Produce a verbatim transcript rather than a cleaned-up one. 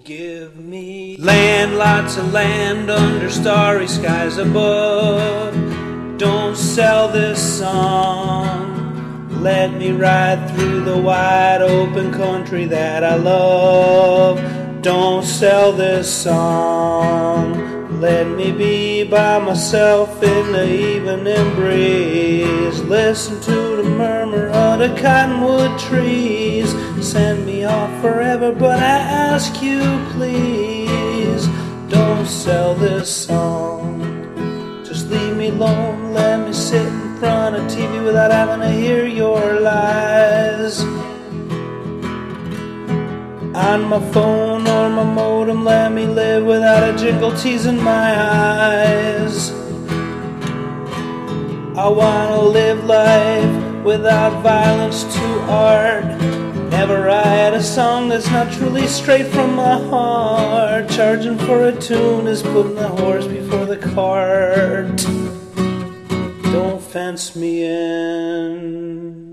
Give me land, lots of land under starry skies above. Don't sell this song. Let me ride through the wide open country that I love. Don't sell this song. Let me be by myself in the evening breeze. Listen to the murmur of the cottonwood trees. Send me off forever, but I ask you please, don't sell this song. Just leave me alone, let me sit in front of T V without having to hear your lies. On my phone or my modem, let me live without a jingle teasing my eyes. I wanna live life without violence to art. Never write a song that's not truly straight from my heart. Charging for a tune is putting the horse before the cart. Don't fence me in.